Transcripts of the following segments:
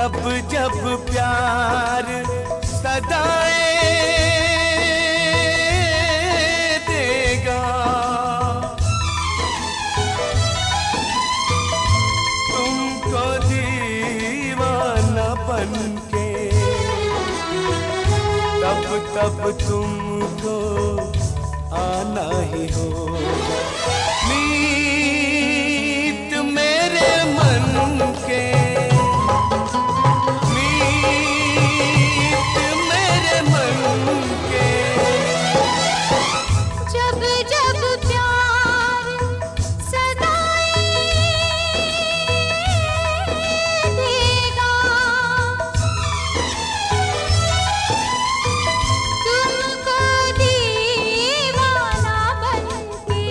जब जब प्यार सदाएं देगा, तुमको दीवाना बनके, तब तब तुमको आना ही होगा। मीत मेरे मन के, मीत मेरे मन के, जब जब प्यार सदाएं देगा, तुमको दीवाना बनके,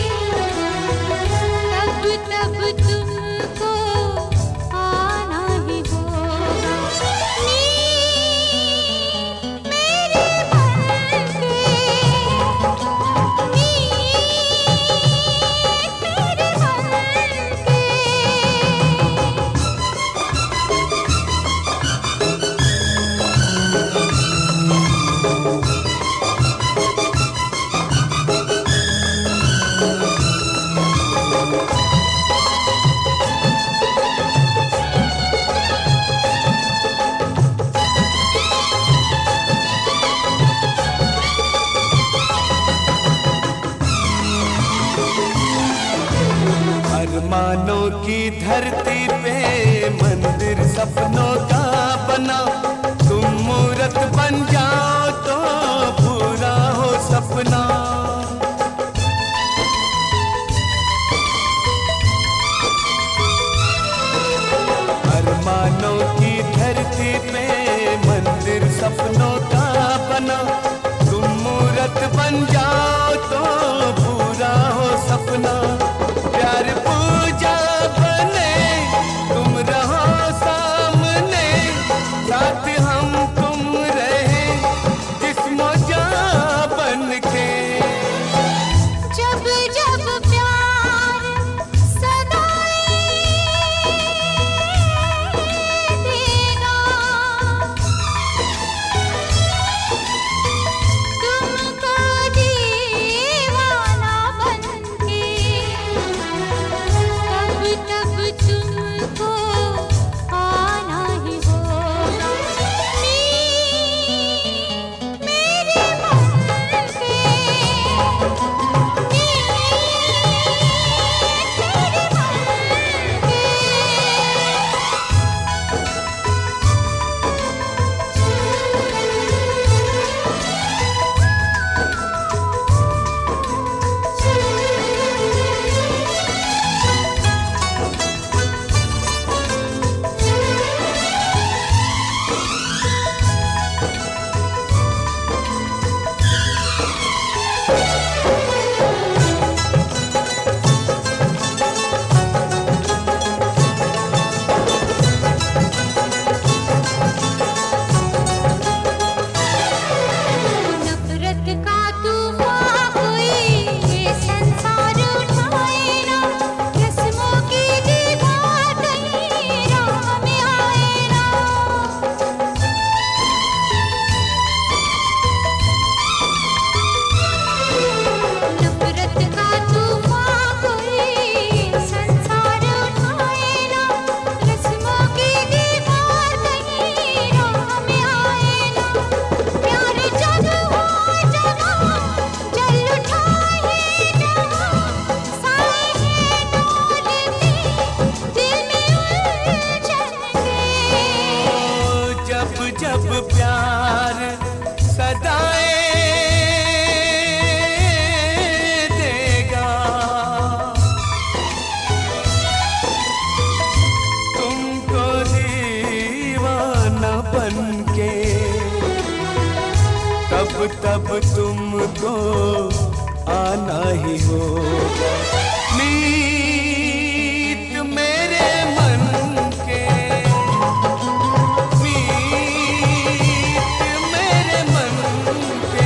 तब तब तुमको आना ही होगा। नींद मेरे मन के, नींद मेरे मन के। अरमानों की धरती पे मंदिर सपनों का बना, तुम मूरत बन जाओ तो पूरा हो सपना। अरमानों की धरती पे मंदिर सपनों का बना, तुम मूरत बन जाओ तो पूरा हो सपना। प्यार पूजा बने, तुम रहो सामने, साथ हम तुम रहे जिस्मो जान बनके। जब जब प्यार सदाएं देगा, तुमको दीवाना बनके, तब तब तुमको आना ही होगा। नींद मेरे मन के, नींद मेरे मन के। नफरत का तूफान कोई ये संसार उठाए ना, रस्मों की दीवार कहीं राह में आए ना। नफरत का तूफान कोई संसार उठाए ना, रस्मों की दीवार कहीं राह में आए ना। प्यार जग हो जगा, जल उठा है जहाँ, साए हैं डोलते, दिल में उलझन के। जब जब प्यार सदाएं देगा, तुमको दीवाना बनके, तब तब तुमको आना ही होगा। मीत मेरे मन के, मीत मेरे मन के।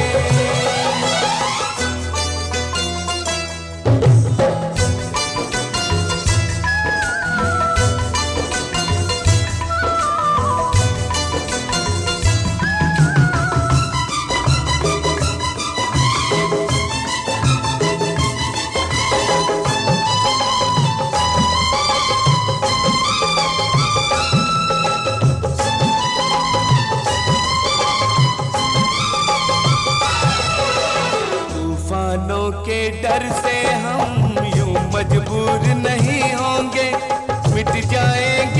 तूफानों के डर से हम यूं मजबूर नहीं होंगे, मिट जाएंगे